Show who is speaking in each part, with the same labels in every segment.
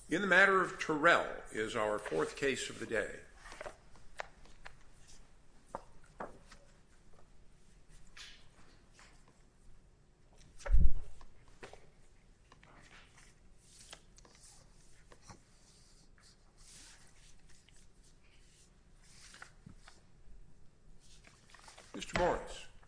Speaker 1: In the matter of Terrell is our fourth case of the day. Mr. Morris.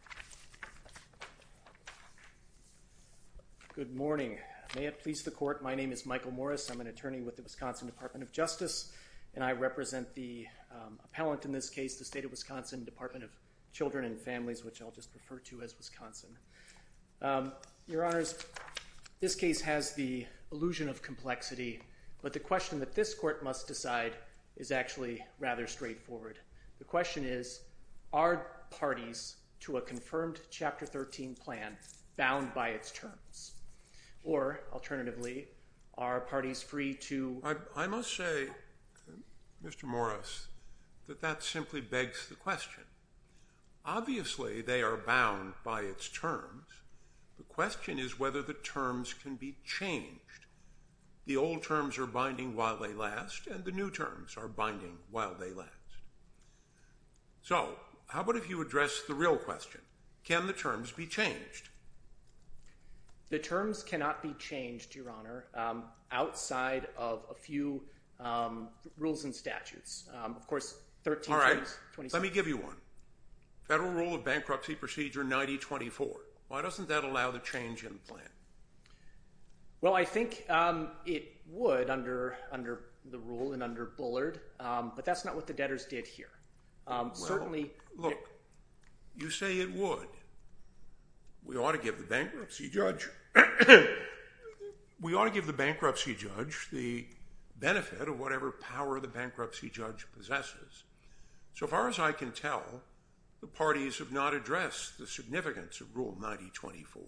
Speaker 2: Good morning. May it please the court, my name is Michael Morris. I'm an attorney with the Wisconsin Department of Justice, and I represent the appellant in this case, the State of Wisconsin Department of Children and Families, which I'll just refer to as Wisconsin. Your Honors, this case has the illusion of complexity, but the question that this court must decide is actually rather straightforward. The question is, are parties to a confirmed Chapter 13 plan bound by its terms? Or, alternatively, are parties free to...
Speaker 1: I must say, Mr. Morris, that simply begs the question. Obviously, they are bound by its terms. The question is whether the terms can be changed. The old terms are binding while they last, and the new terms are binding while they last. So, how about if you address the real question? Can the terms be changed?
Speaker 2: The terms cannot be changed, Your Honor, outside of a few rules and statutes. Of course, 13...
Speaker 1: All right, let me give you one. Federal Rule of Bankruptcy Procedure 9024. Why doesn't that allow the change in the plan?
Speaker 2: Well, I think it would under the rule and under Bullard, but that's not what the debtors did here. Certainly...
Speaker 1: Look, you say it would. We ought to give the bankruptcy judge... we ought to give the bankruptcy judge the benefit of whatever power the bankruptcy judge possesses. So far as I can tell, the parties have not addressed the significance of Rule 9024.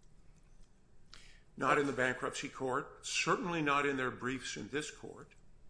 Speaker 1: Not in the bankruptcy court, certainly not in their briefs in this court.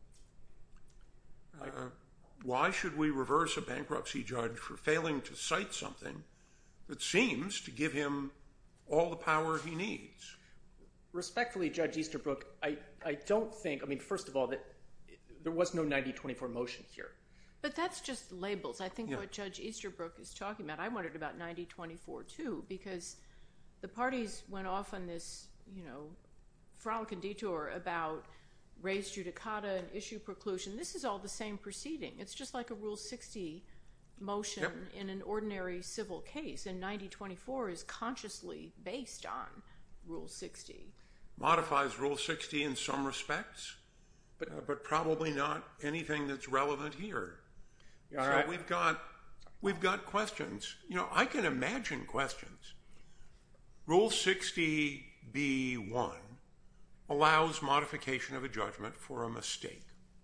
Speaker 1: Why should we reverse a bankruptcy judge for failing to cite something that seems to give him all the power he needs?
Speaker 2: Respectfully, Judge Easterbrook, I don't think... I mean, first of all, that there was no 9024 motion here.
Speaker 3: But that's just labels. I think what Judge Easterbrook is talking about, I wondered about 9024 too, because the parties went off on this, frolic and detour about res judicata and issue preclusion. This is all the same proceeding. It's just like a Rule 60 motion in an ordinary civil case, and 9024 is consciously based on Rule 60.
Speaker 1: Modifies Rule 60 in some respects, but probably not anything that's relevant here. So we've got questions. I can imagine questions. Rule 60b-1 allows modification of a judgment for a mistake.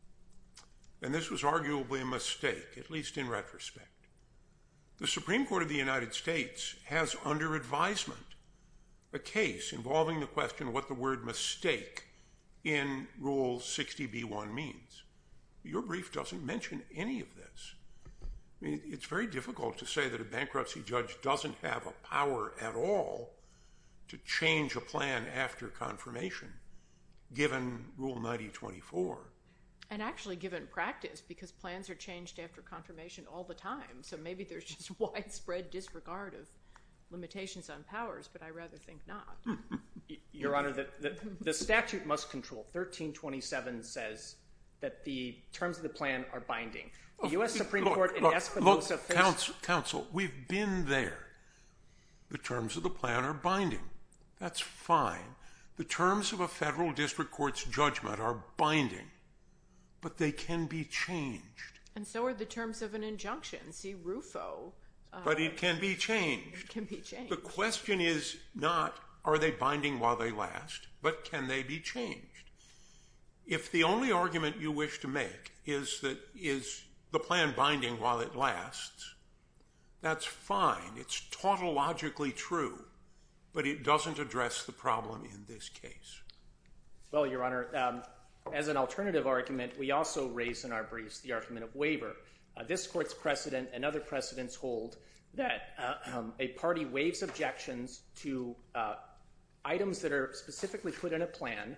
Speaker 1: And this was arguably a mistake, at least in retrospect. The Supreme Court of the United States has under advisement a case involving the question what the word mistake in Rule 60b-1 means. Your brief doesn't mention any of this. I mean, it's very difficult to say that a bankruptcy judge doesn't have a power at all to change a plan after confirmation, given Rule 9024.
Speaker 3: And actually given practice, because plans are changed after confirmation all the time. So maybe there's just widespread disregard of limitations on powers, but I rather think not.
Speaker 2: Your Honor, the statute must control. 1327 says that the terms of the plan are binding. The U.S. Supreme Court in Espinosa...
Speaker 1: Counsel, we've been there. The terms of the plan are binding. That's fine. The terms of a federal district court's judgment are binding, but they can be changed.
Speaker 3: And so are the terms of an injunction. See Rufo.
Speaker 1: But it can be changed.
Speaker 3: It can be changed. The
Speaker 1: question is not, are they binding while they last, but can they be changed? If the only argument you wish to make is the plan binding while it lasts, that's fine. It's tautologically true, but it doesn't address the problem in this case.
Speaker 2: Well, Your Honor, as an alternative argument, we also raise in our briefs the argument of waiver. This court's precedent and other precedents hold that a party waives objections to items that are specifically put in a plan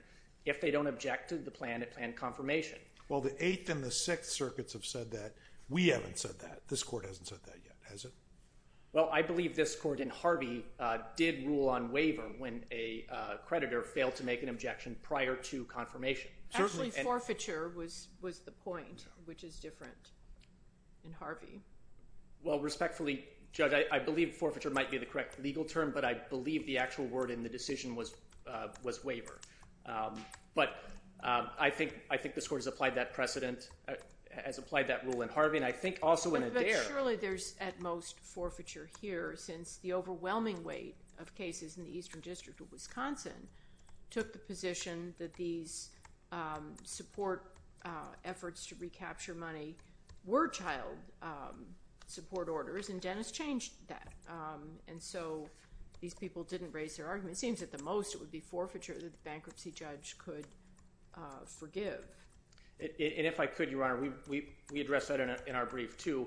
Speaker 2: if they don't object to the plan at plan confirmation.
Speaker 4: Well, the Eighth and the Sixth Circuits have said that. We haven't said that. This court hasn't said that yet, has it?
Speaker 2: Well, I believe this court in Harvey did rule on waiver when a creditor failed to make an objection prior to confirmation.
Speaker 3: Actually, forfeiture was the point, which is different in Harvey.
Speaker 2: Well, respectfully, Judge, I believe forfeiture might be the correct legal term, but I believe the actual word in the decision was waiver. But I think this court has applied that precedent, has applied that rule in Harvey, and I think also in Adair.
Speaker 3: But surely there's at most forfeiture here, since the overwhelming weight of cases in the Eastern District of Wisconsin took the position that these support efforts to recapture money were child support orders, and Dennis changed that. And so these people didn't raise their argument. It seems at the most it would be forfeiture that the bankruptcy judge could forgive.
Speaker 2: And if I could, Your Honor, we addressed that in our brief too.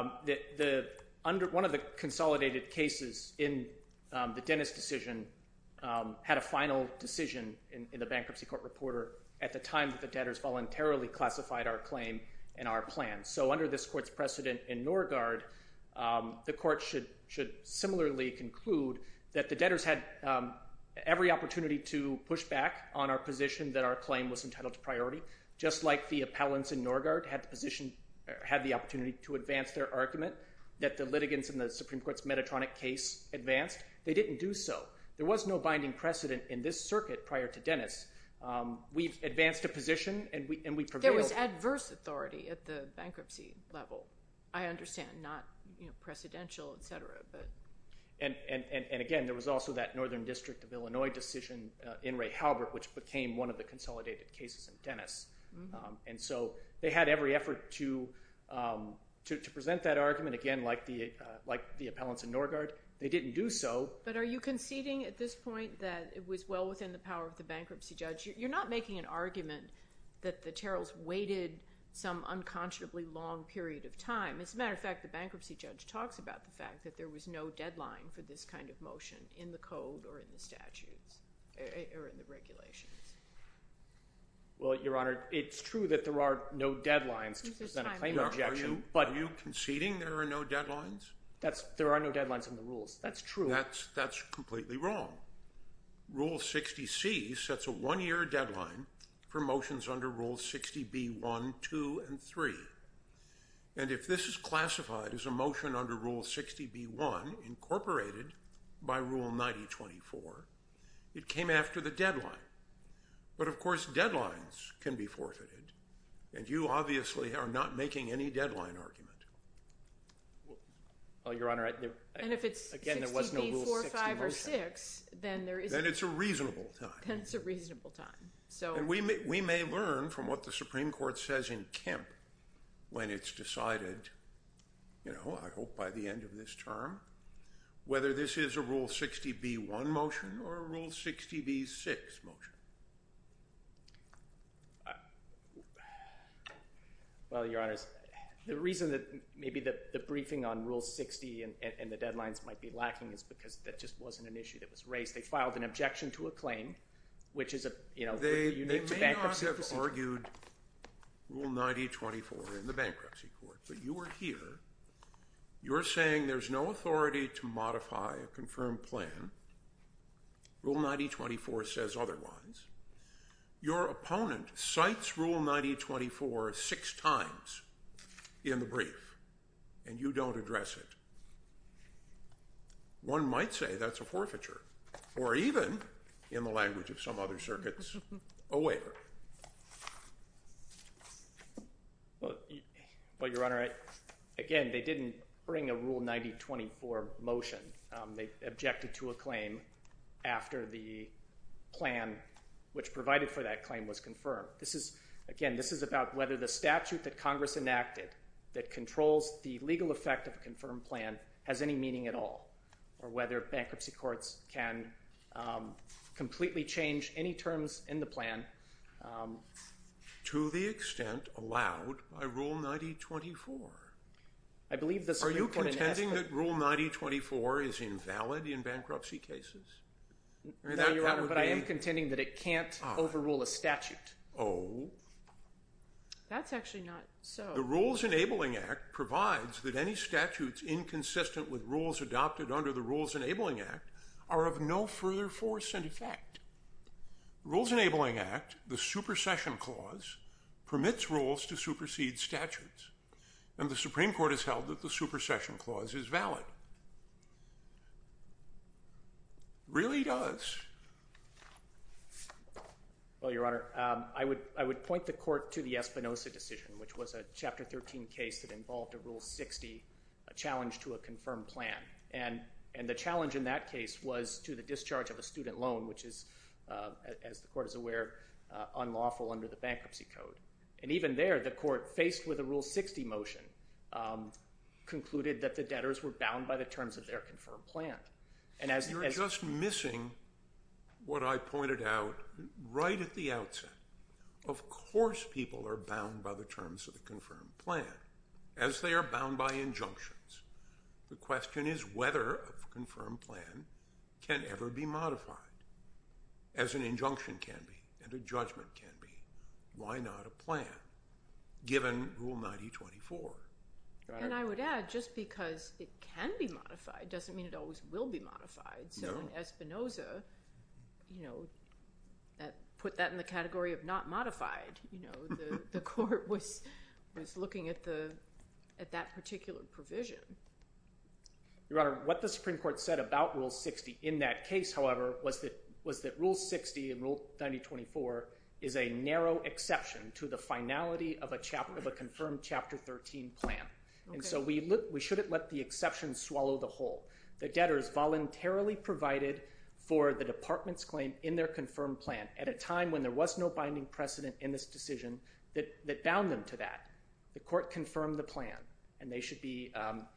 Speaker 2: Under one of the consolidated cases in the Dennis decision had a final decision in the Bankruptcy Court Reporter at the time that the debtors voluntarily classified our claim and our plan. So under this court's precedent in Norgard, the court should similarly conclude that the debtors had every opportunity to push back on our position that our claim was entitled to priority, just like the appellants in Norgard had the opportunity to advance their argument that the litigants in the Supreme Court's Medtronic case advanced. They didn't do so. There was no binding precedent in this circuit prior to Dennis. We've advanced a position and we prevailed.
Speaker 3: There was adverse authority at the bankruptcy level. I understand, not precedential, et cetera, but.
Speaker 2: And again, there was also that Northern District of Illinois decision in Ray Halbert, which became one of the consolidated cases in Dennis. And so they had every effort to present that argument again, like the appellants in Norgard. They didn't do so.
Speaker 3: But are you conceding at this point that it was well within the power of the bankruptcy judge? You're not making an argument that the Terrells waited some unconscionably long period of time. As a matter of fact, the bankruptcy judge talks about the fact that there was no deadline for this kind of motion in the code or in the statutes or in the regulations.
Speaker 2: Well, Your Honor, it's true that there are no deadlines to present a claim objection.
Speaker 1: Are you conceding there are no deadlines?
Speaker 2: There are no deadlines in the rules. That's true.
Speaker 1: That's completely wrong. Rule 60C sets a 1-year deadline for motions under Rule 60B1, 2, and 3. And if this is classified as a motion under Rule 60B1, incorporated by Rule 9024, it came after the deadline. But of course, deadlines can be forfeited, and you obviously are not making any deadline argument.
Speaker 2: Well, Your Honor,
Speaker 3: and if it's
Speaker 2: again, there was no Rule
Speaker 3: 4,
Speaker 2: 60
Speaker 3: 5, or
Speaker 2: motion.
Speaker 3: 6, then there is.
Speaker 1: Then it's a reasonable time.
Speaker 3: Then it's a reasonable time. So.
Speaker 1: And we may learn from what the Supreme Court says in Kemp when it's decided, I hope by the end of this term, whether this is a Rule 60B1 motion or a Rule 60B6 motion.
Speaker 2: Well, Your Honor, the reason that maybe the briefing on Rule 60 and the deadlines might be lacking is because that just wasn't an issue that was raised. They filed an objection to a claim, which is unique to bankruptcy.
Speaker 1: They may not have argued Rule 9024 in the bankruptcy court, but you were here. You're saying there's no authority to modify a confirmed plan. Rule 9024 says otherwise. Your opponent cites Rule 9024 6 times in the brief, and you don't address it. One might say that's a forfeiture, or even, in the language of some other circuits, a waiver.
Speaker 2: Well, Your Honor, again, they didn't bring a Rule 9024 motion. They objected to a claim after the plan which provided for that claim was confirmed. This is about whether the statute that Congress enacted that controls the legal effect of a confirmed plan has any meaning at all, or whether bankruptcy courts can completely change any terms in the plan.
Speaker 1: To the extent allowed by Rule 9024.
Speaker 2: I believe the Supreme Court.
Speaker 1: Are you contending that Rule 9024 is invalid in bankruptcy cases? I mean,
Speaker 2: No, Your Honor, but I am
Speaker 1: be...
Speaker 2: contending that it can't overrule a statute.
Speaker 1: Oh.
Speaker 3: That's actually not so.
Speaker 1: The Rules Enabling Act provides that any statutes inconsistent with rules adopted under the Rules Enabling Act are of no further force and effect. The Rules Enabling Act, the supersession clause, permits rules to supersede statutes, and the Supreme Court has held that the supersession clause is valid. Really does.
Speaker 2: Well, Your Honor, I would point the court to the Espinoza decision, which was a Chapter 13 case that involved a Rule 60, a challenge to a confirmed plan. And the challenge in that case was to the discharge of a student loan, which is, as the court is aware, unlawful under the Bankruptcy Code. And even there, the court, faced with a Rule 60 motion, concluded that the debtors were bound by the terms of their confirmed plan. And
Speaker 1: You're just missing what I pointed out right at the outset. Of course people are bound by the terms of the confirmed plan, as they are bound by injunctions. The question is whether a confirmed plan can ever be modified, as an injunction can be, and a judgment can be. Why not a plan, given Rule 9024?
Speaker 3: And I would add, just because it can be modified doesn't mean it always will be modified. So in Espinoza, that put that in the category of not modified. The court was looking at that particular provision.
Speaker 2: Your Honor, what the Supreme Court said about Rule 60 in that case, however, was that Rule 60 and Rule 9024 is a narrow exception to the finality of a confirmed Chapter 13 plan. Okay. And so we shouldn't let the exception swallow the whole. The debtors voluntarily provided for the department's claim in their confirmed plan at a time when there was no binding precedent in this decision that bound them to that. The court confirmed the plan, and they should be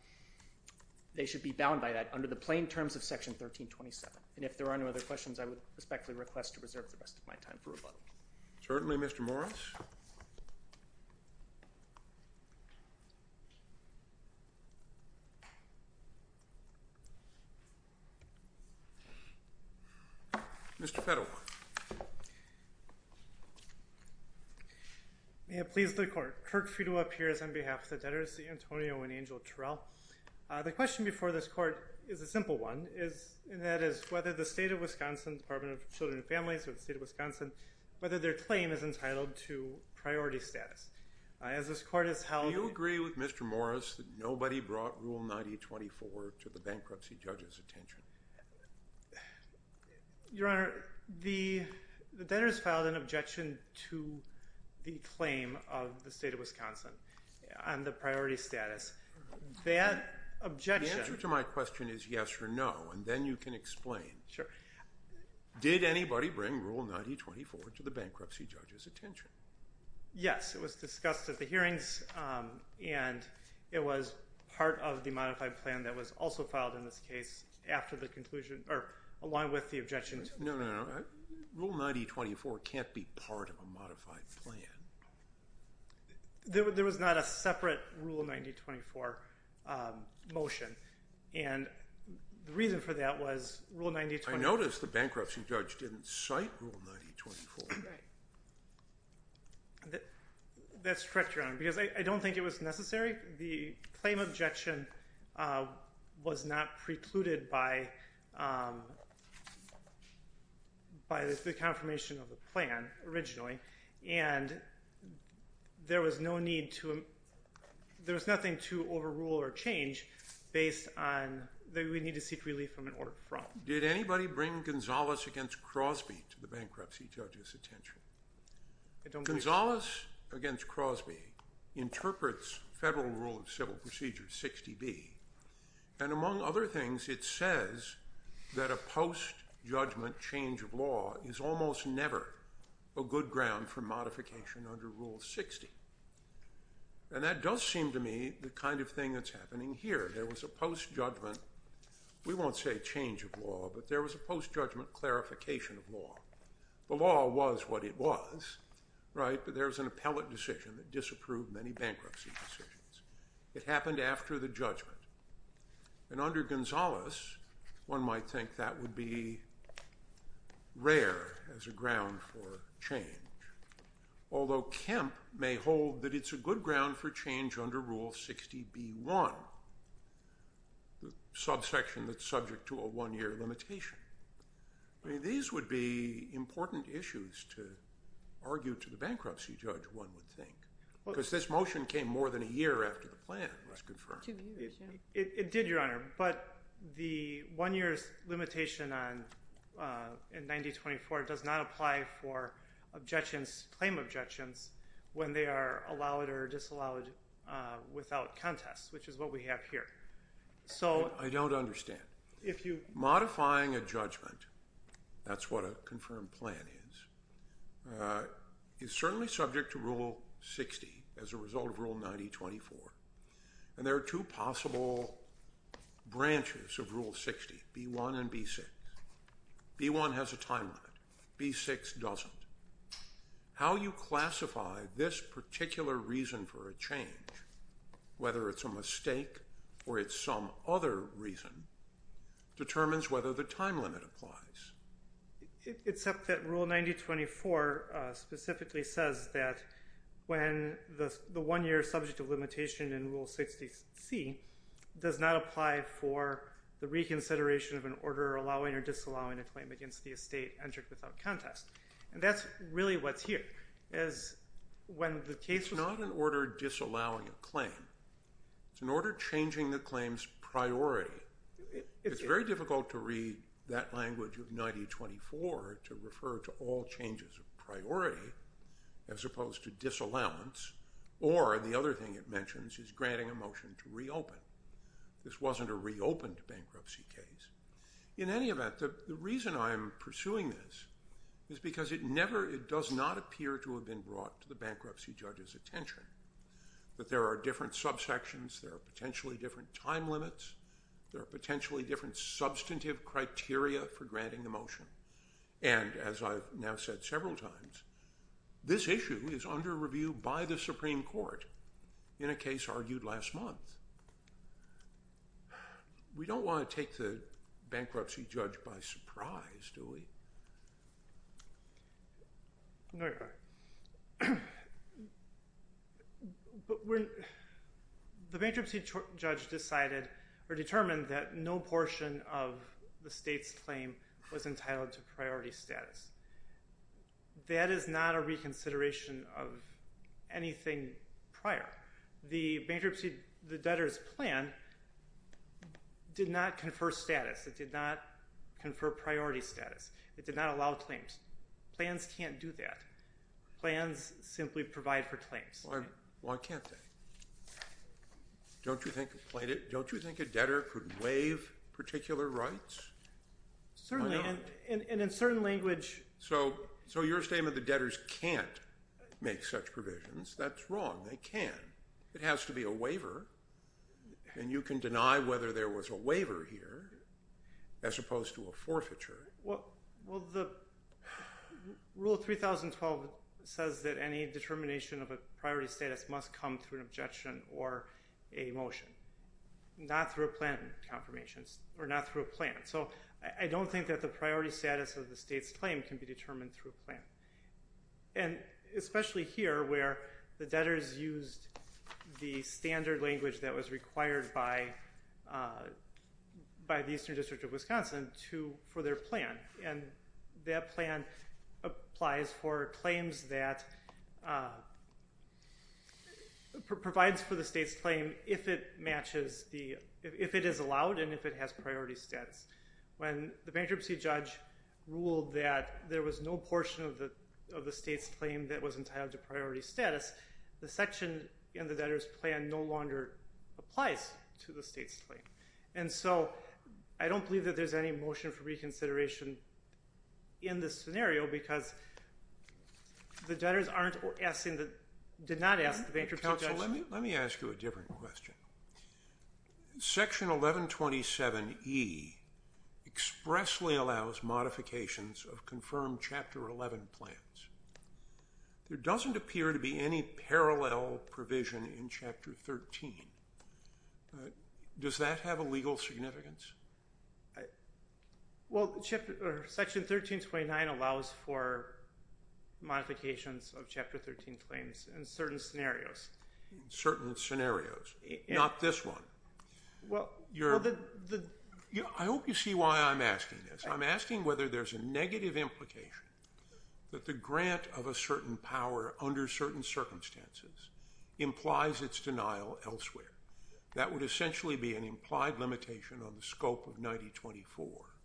Speaker 2: bound by that under the plain terms of Section 1327. And if there are no other questions, I would respectfully request to reserve the rest of my time for rebuttal.
Speaker 1: Certainly, Mr. Morris. Mr. Fedorov.
Speaker 5: May it please the Court. Kirk Fedorov appears on behalf of the debtors, Antonio and Angel Terrell. The question before this Court is a simple one, and that is whether the State of Wisconsin Department of Children and Families or the State of Wisconsin, whether their claim is entitled to priority status. As this Court has held...
Speaker 1: Do you agree with Mr. Morris that nobody brought Rule 9024 to the bankruptcy judge's attention?
Speaker 5: Your Honor, the debtors filed an objection to the claim of the State of Wisconsin on the priority status. That objection...
Speaker 1: The answer to my question is yes or no, and then you can explain.
Speaker 5: Sure.
Speaker 1: Did anybody bring Rule 9024 to the bankruptcy judge's attention?
Speaker 5: Yes, it was discussed at the hearings, and it was part of the modified plan that was also filed in this case after the conclusion, or along with the objection.
Speaker 1: No. Rule 9024 can't be part of a modified plan.
Speaker 5: There was not a separate Rule 9024 motion, and the reason for that was Rule 9024...
Speaker 1: I noticed the bankruptcy judge didn't cite Rule 9024.
Speaker 3: Right.
Speaker 5: That's correct, Your Honor, because I don't think it was necessary. The claim objection was not precluded by the confirmation of the plan originally, and there was no need to... There was nothing to overrule or change based on that we need to seek relief from an order from.
Speaker 1: Did anybody bring Gonzalez against Crosby to the bankruptcy judge's attention? Gonzalez against Crosby interprets Federal Rule of Civil Procedure 60B, and among other things it says that a post-judgment change of law is almost never a good ground for modification under Rule 60. And that does seem to me the kind of thing that's happening here. There was a post-judgment, we won't say change of law, but there was a post-judgment clarification of law. The law was what it was, right? But there was an appellate decision that disapproved many bankruptcy decisions. It happened after the judgment. And under Gonzalez, one might think that would be rare as a ground for change, although Kemp may hold that it's a good ground for change under Rule 60b-1, the subsection that's subject to a one-year limitation. I mean, these would be important issues to argue to the bankruptcy judge, one would think, because this motion came more than a year after the plan was confirmed.
Speaker 3: 2 years,
Speaker 5: It did, Your Honor, but the 1 year's limitation on in 9024 does not apply for claim objections, when they are allowed or disallowed without contest, which is what we have here. So
Speaker 1: I don't understand.
Speaker 5: if you
Speaker 1: Modifying a judgment, that's what a confirmed plan is certainly subject to Rule 60 as a result of Rule 9024. And there are two possible branches of Rule 60, B1 and B6. B1 has a time limit. B6 doesn't. How you classify this particular reason for a change, whether it's a mistake or it's some other reason, determines whether the time limit applies.
Speaker 5: Except that Rule 9024 specifically says that when the 1 year subject of limitation in Rule 60C does not apply for the reconsideration of an order allowing or disallowing a claim against the estate entered without contest. And that's really what's here, is when the case
Speaker 1: It's not an order disallowing a claim. It's an order changing the claim's priority. It's very difficult to read that language of 9024 to refer to all changes of priority as opposed to disallowance, or the other thing it mentions is granting a motion to reopen. This wasn't a reopened bankruptcy case. In any event, the reason I'm pursuing this is because it does not appear to have been brought to the bankruptcy judge's attention that there are different subsections, there are potentially different time limits, there are potentially different substantive criteria for granting the motion. And as I've now said several times, this issue is under review by the Supreme Court in a case argued last month. We don't want to take the bankruptcy judge by surprise, do we?
Speaker 5: No, Your Honor. But the bankruptcy judge decided or determined that no portion of the state's claim was entitled to priority status. That is not a reconsideration of anything prior. The debtor's plan did not confer status. It did not confer priority status. It did not allow claims. Plans can't do that. Plans simply provide for claims.
Speaker 1: Why can't they? Don't you think a debtor could waive particular rights?
Speaker 5: Certainly, and in certain language.
Speaker 1: So your statement the debtors can't make such provisions, that's wrong. They can. It has to be a waiver, and you can deny whether there was a waiver here as opposed to a forfeiture.
Speaker 5: Well, the Rule 3012 says that any determination of a priority status must come through an objection or a motion, not through a plan confirmation or not through a plan. So I don't think that the priority status of the state's claim can be determined through a plan. And especially here where the debtors used the standard language that was required by the Eastern District of Wisconsin for their plan. And that plan applies for claims that provides for the state's claim if it matches if it is allowed and if it has priority status. When the bankruptcy judge ruled that there was no portion of the state's claim that was entitled to priority status, the section in the debtor's plan no longer applies to the state's claim. And so I don't believe that there's any motion for reconsideration in this scenario because the debtors did not ask the bankruptcy judge.
Speaker 1: Counsel, let me ask you a different question. Section 1127E expressly allows modifications of confirmed Chapter 11 plans. There doesn't appear to be any parallel provision in Chapter 13. Does that have a legal significance?
Speaker 5: Well, Section 1329 allows for modifications of Chapter 13 claims in certain scenarios.
Speaker 1: In certain scenarios, not this one. I hope you see why I'm asking this. I'm asking whether there's a negative implication that the grant of a certain power under certain circumstances implies its denial elsewhere. That would essentially be an implied limitation on the scope of 9024.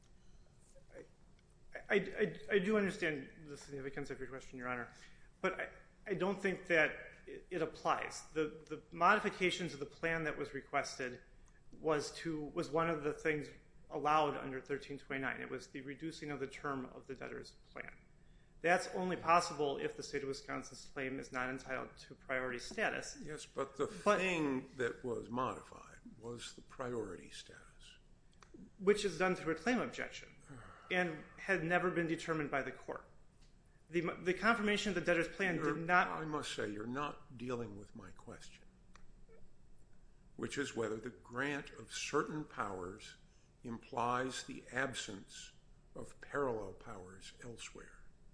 Speaker 5: I do understand the significance of your question, Your Honor, but I don't think that it applies. The modifications of the plan that was requested was one of the things allowed under 1329. It was the reducing of the term of the debtor's plan. That's only possible if the state of Wisconsin's claim is not entitled to priority status.
Speaker 1: Yes, but the thing that was modified was the priority status.
Speaker 5: Which is done through a claim objection and had never been determined by the court. The confirmation of the debtor's plan did not...
Speaker 1: I must say, you're not dealing with my question, which is whether the grant of certain powers implies the absence of parallel powers elsewhere.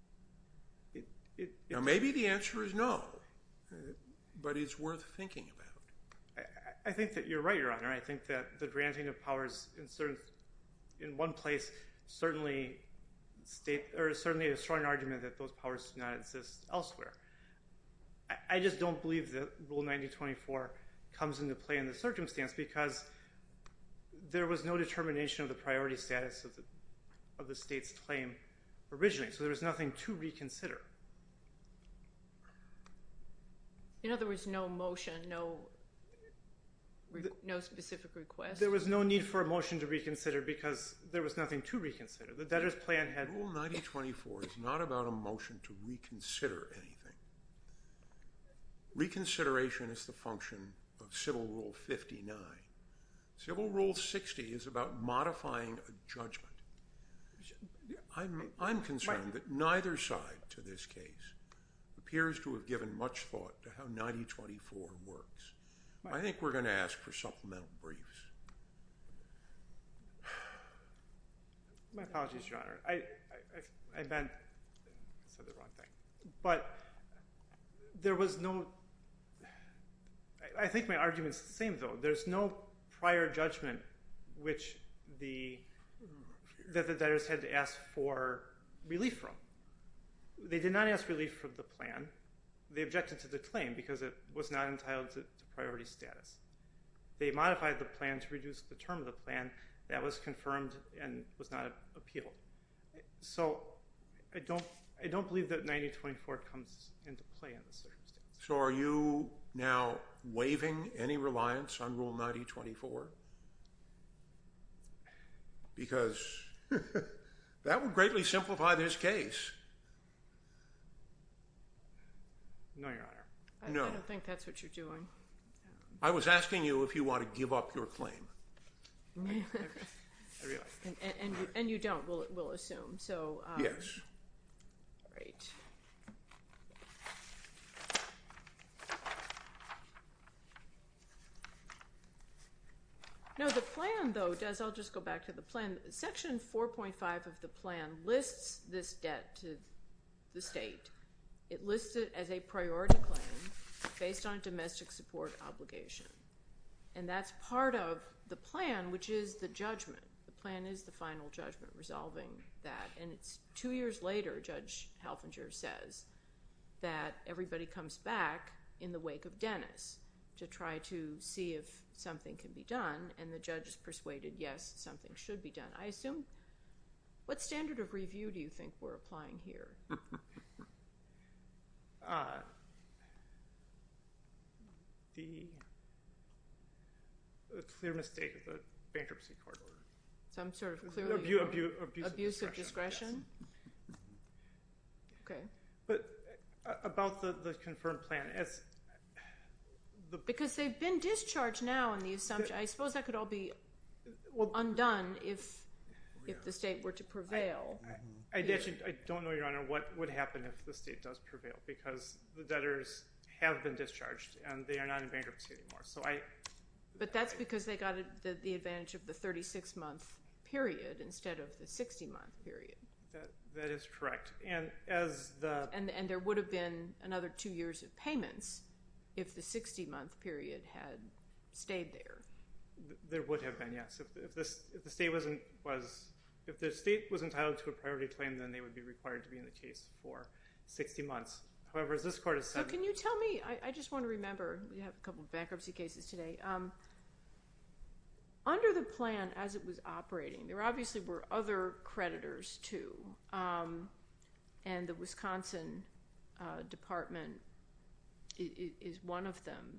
Speaker 1: Now, maybe the answer is no, but it's worth thinking about.
Speaker 5: I think that you're right, Your Honor. I think that the granting of powers in one place certainly a strong argument that those powers do not exist elsewhere. I just don't believe that Rule 9024 comes into play in this circumstance because there was no determination of the priority status of the state's claim originally, so there was nothing to reconsider.
Speaker 3: In other words, no motion, no specific request?
Speaker 5: There was no need for a motion to reconsider because there was nothing to reconsider. The debtor's plan had...
Speaker 1: Rule 9024 is not about a motion to reconsider anything. Reconsideration is the function of Civil Rule 59. Civil Rule 60 is about modifying a judgment. I'm concerned that neither side to this case appears to have given much thought to how 9024 works. I think we're going to ask for supplemental briefs.
Speaker 5: My apologies, Your Honor. I said the wrong thing. But there was no... I think my argument's the same, though. There's no prior judgment that the debtors had to ask for relief from. They did not ask relief from the plan. They objected to the claim because it was not entitled to priority status. They modified the plan to reduce the term of the plan. That was confirmed and was not appealed. So I don't believe that 9024 comes into play in this circumstance.
Speaker 1: So are you now waiving any reliance on Rule 9024? Because that would greatly simplify this case.
Speaker 5: No, Your Honor.
Speaker 1: No.
Speaker 3: I don't think that's what you're doing.
Speaker 1: I was asking you if you want to give up your claim.
Speaker 5: I realize.
Speaker 3: And you don't, we'll assume. So
Speaker 1: yes.
Speaker 3: Right. No, the plan, though, I'll just go back to the plan. Section 4.5 of the plan lists this debt to the state. It lists it as a priority claim based on a domestic support obligation. And that's part of the plan, which is the judgment. The plan is the final judgment resolving that. And it's 2 years later, Judge Halfinger says, that everybody comes back in the wake of Dennis to try to see if something can be done. And the judge is persuaded, yes, something should be done. I assume, what standard of review do you think we're applying here?
Speaker 5: The clear mistake of the bankruptcy court order.
Speaker 3: Some sort of clearly
Speaker 5: abuse of
Speaker 3: discretion?
Speaker 5: Yes.
Speaker 3: Okay.
Speaker 5: But about the confirmed plan,
Speaker 3: because they've been discharged now, and the assumption, I suppose that could all be undone if the state were to prevail.
Speaker 5: I don't know, Your Honor, what would happen if the state does prevail, because the debtors have been discharged and they are not in bankruptcy anymore.
Speaker 3: But that's because they got the advantage of the 36-month period instead of the 60-month period.
Speaker 5: That is correct. And
Speaker 3: there would have been another 2 years of payments if the 60-month period had stayed there.
Speaker 5: There would have been, yes. If the state was entitled to a priority claim, then they would be required to be in the case for 60 months. However, as this court has said...
Speaker 3: So can you tell me, I just want to remember, we have a couple of bankruptcy cases today. Under the plan as it was operating, there obviously were other creditors too, and the Wisconsin Department is one of them.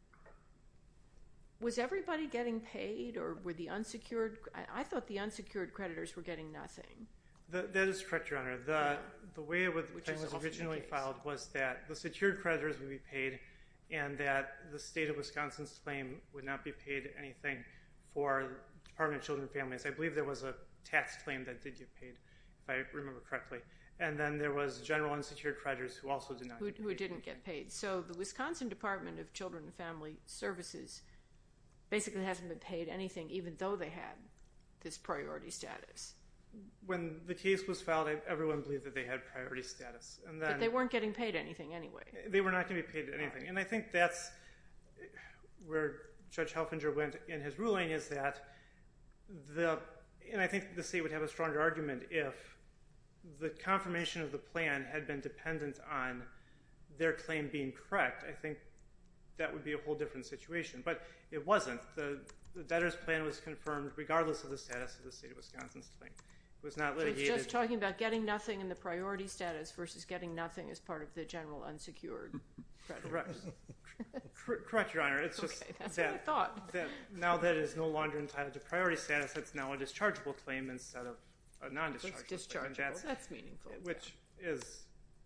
Speaker 3: Was everybody getting paid, or were the unsecured... I thought the unsecured creditors were getting nothing.
Speaker 5: That is correct, Your Honor. The way the plan was originally filed was that the secured creditors would be paid and that the state of Wisconsin's claim would not be paid anything for Department of Children and Families. I believe there was a tax claim that did get paid, if I remember correctly. And then there was general unsecured creditors who also did not get paid.
Speaker 3: Who didn't get paid. So the Wisconsin Department of Children and Family Services basically hasn't been paid anything, even though they had this priority status.
Speaker 5: When the case was filed, everyone believed that they had priority status. And then
Speaker 3: but they weren't getting paid anything anyway.
Speaker 5: They were not going to be paid anything. Right. And I think that's where Judge Helfinger went in his ruling, is that and I think the state would have a stronger argument if the confirmation of the plan had been dependent on their claim being correct. I think that would be a whole different situation. But it wasn't. The debtor's plan was confirmed regardless of the status of the state of Wisconsin's claim. It was not litigated.
Speaker 3: So it's just talking about getting nothing in the priority status versus getting nothing as part of the general unsecured creditors.
Speaker 5: Correct, Your Honor. It's just
Speaker 3: that's what I thought.
Speaker 5: That now that it is no longer entitled to priority status, it's now a dischargeable claim instead of a non-dischargeable
Speaker 3: dischargeable.
Speaker 5: claim.
Speaker 3: That's meaningful.
Speaker 5: Which is...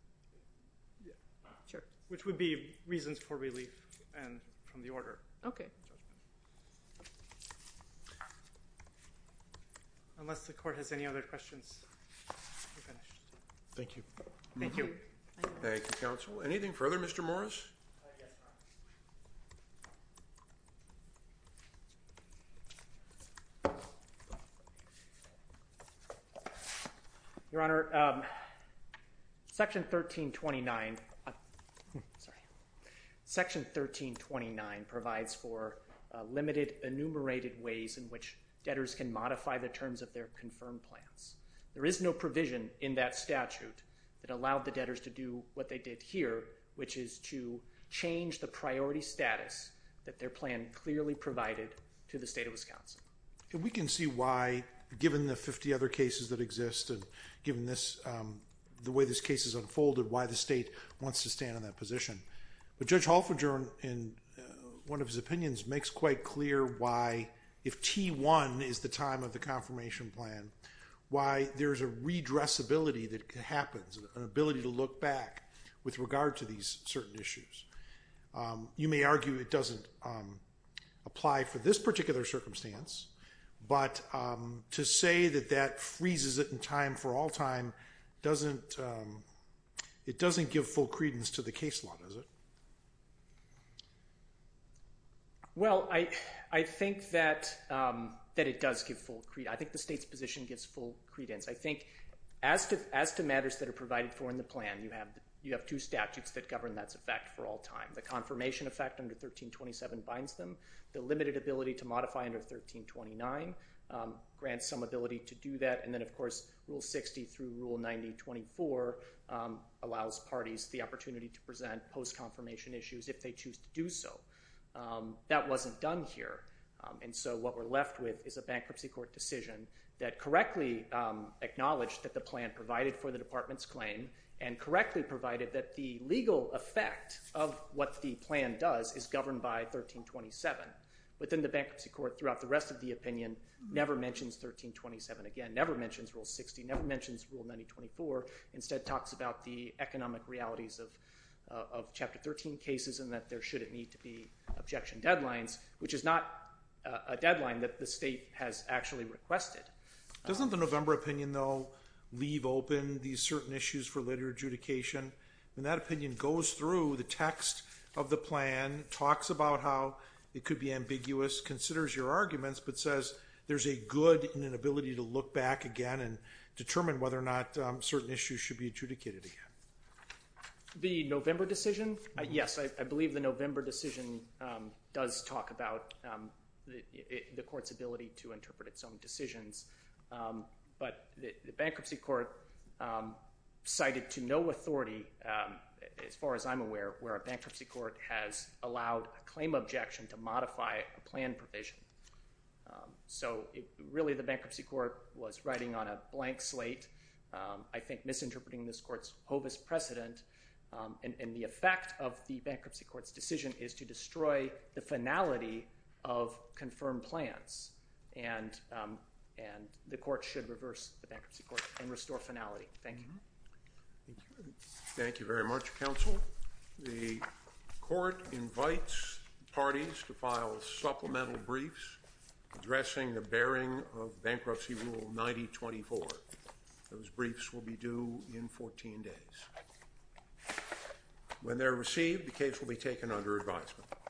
Speaker 3: Sure.
Speaker 5: Which would be reasons for relief and from the order.
Speaker 3: Okay.
Speaker 5: Unless the court has any other questions, we're finished.
Speaker 4: Thank you.
Speaker 5: Thank you.
Speaker 1: Thank you, counsel. Anything further, Mr. Morris?
Speaker 2: Yes, Your Honor. Your Honor, Section 1329, Section 1329 provides for limited enumerated ways in which debtors can modify the terms of their confirmed plans. There is no provision in that statute that allowed the debtors to do what they did here, which is to change the priority status that their plan clearly provided to the state of Wisconsin.
Speaker 4: And we can see why, given the 50 other cases that exist and given this, the way this case is unfolded, why the state wants to stand in that position. But Judge Helfinger, in one of his opinions, makes quite clear why, if T1 is the time of the confirmation plan, why there's a redressability that happens, an ability to look back with regard to these certain issues. You may argue it doesn't apply for this particular circumstance, but to say that that freezes it in time for all time doesn't give full credence to the case law, does it?
Speaker 2: Well, I think that it does give full credence. I think the state's position gives full credence. I think as to matters that are provided for in the plan, you have two statutes that govern that effect for all time. The confirmation effect under 1327 binds them. The limited ability to modify under 1329 grants some ability to do that. And then, of course, Rule 60 through Rule 9024 allows parties the opportunity to present post-confirmation issues if they choose to do so. That wasn't done here. And so what we're left with is a bankruptcy court decision that correctly acknowledged that the plan provided for the department's claim and correctly provided that the legal effect of what the plan does is governed by 1327. But then the bankruptcy court, throughout the rest of the opinion, never mentions 1327 again, never mentions Rule 60, never mentions Rule 9024, instead talks about the economic realities of Chapter 13 cases and that there shouldn't need to be objection deadlines, which is not a deadline that the state has actually requested.
Speaker 4: Doesn't the November opinion, though, leave open these certain issues for later adjudication? And that opinion goes through the text of the plan, talks about how it could be ambiguous, considers your arguments, but says there's a good in an ability to look back again and determine whether or not certain issues should be adjudicated again.
Speaker 2: The November decision, yes, I believe the November decision does talk about the court's ability to interpret its own decisions, but the bankruptcy court cited to no authority, as far as I'm aware, where a bankruptcy court has allowed a claim objection to modify a plan provision. So really the bankruptcy court was writing on a blank slate, I think misinterpreting this court's Hovis precedent, and the effect of the bankruptcy court's decision is to destroy the finality of confirmed plans, and the court should reverse the bankruptcy court and restore finality. Thank you.
Speaker 1: Thank you very much, counsel. The court invites parties to file supplemental briefs addressing the bearing of Bankruptcy Rule 9024. Those briefs will be due in 14 days. When they're received, the case will be taken under advisement.